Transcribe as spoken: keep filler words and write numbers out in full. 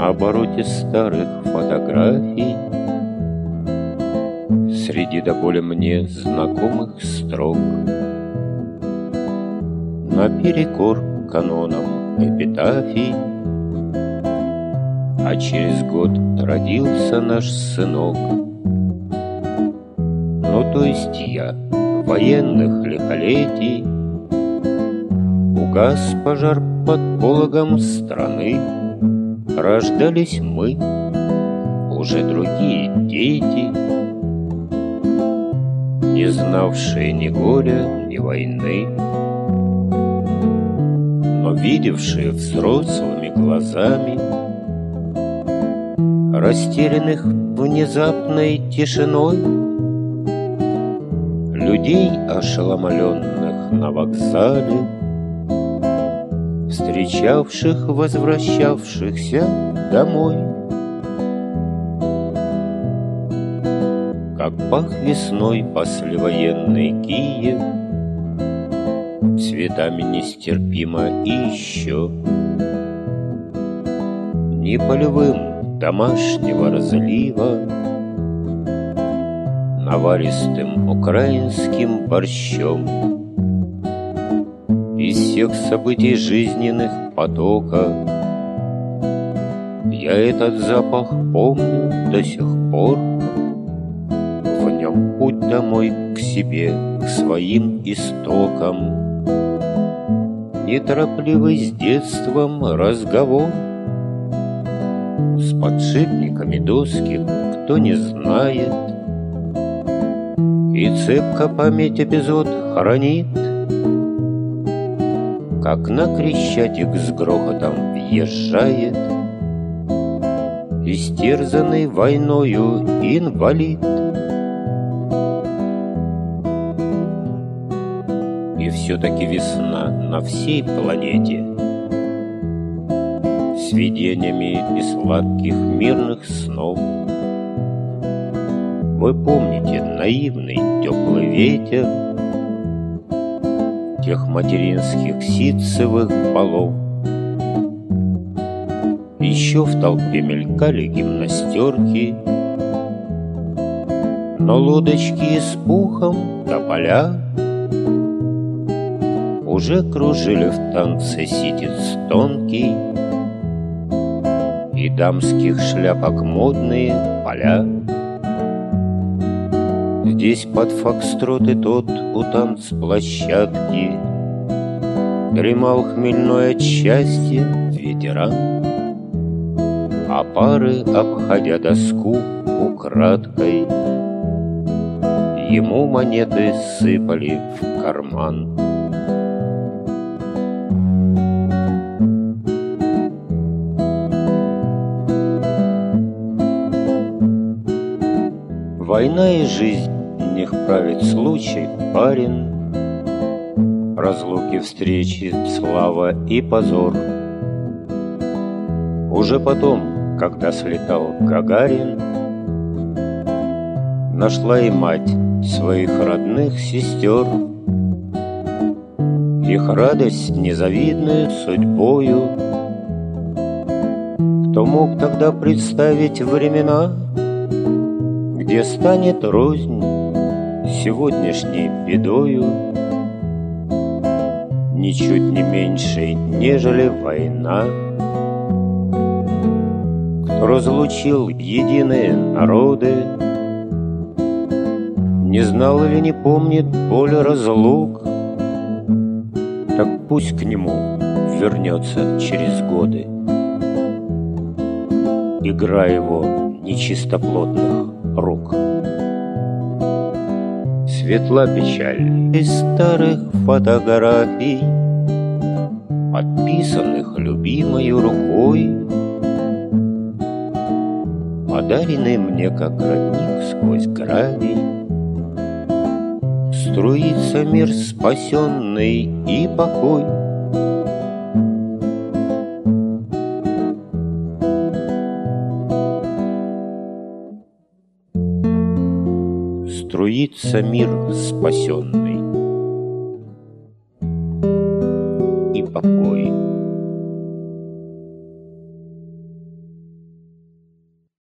На обороте старых фотографий среди до боли мне знакомых строк наперекор канонам эпитафий, а через год родился наш сынок. Ну, то есть я, военных лихолетий, угас пожар под пологом страны, рождались мы, уже другие дети, не знавшие ни горя, ни войны, но видевшие взрослыми глазами растерянных внезапной тишиной людей, ошеломленных на вокзале, встречавших возвращавшихся домой. Как пах весной послевоенный Киев, цветами нестерпимо и еще не полевым домашнего разлива, наваристым украинским борщом. Из всех событий жизненных потока я этот запах помню до сих пор. В нем путь домой к себе, к своим истокам, неторопливый с детством разговор с подшипниками доски, кто не знает, и цепко память эпизод хранит, как на Крещатик с грохотом въезжает истерзанный войною инвалид. И все-таки весна на всей планете с видениями и сладких мирных снов. Вы помните наивный теплый ветер тех материнских ситцевых полов? Еще в толпе мелькали гимнастерки, но лодочки с пухом тополя уже кружили в танце ситец тонкий и дамских шляпок модные поля. Здесь под фокстроты тот у танцплощадки дремал хмельной от счастья ветеран, а пары, обходя доску украдкой, ему монеты сыпали в карман. Война и жизнь них правит случай, барин, разлуки, встречи, слава и позор. Уже потом, когда слетал Гагарин, нашла и мать своих родных сестер. Их радость незавидную судьбою. Кто мог тогда представить времена, где станет рознь сегодняшней бедою, ничуть не меньшей, нежели война? Кто разлучил единые народы, не знал или не помнит боль разлук, так пусть к нему вернется через годы игра его нечистоплотных рук. Светла печаль из старых фотографий, подписанных любимою рукой, подаренный мне как родник сквозь гравий. Струится мир спасенный и покой. Струится мир спасенный и покой.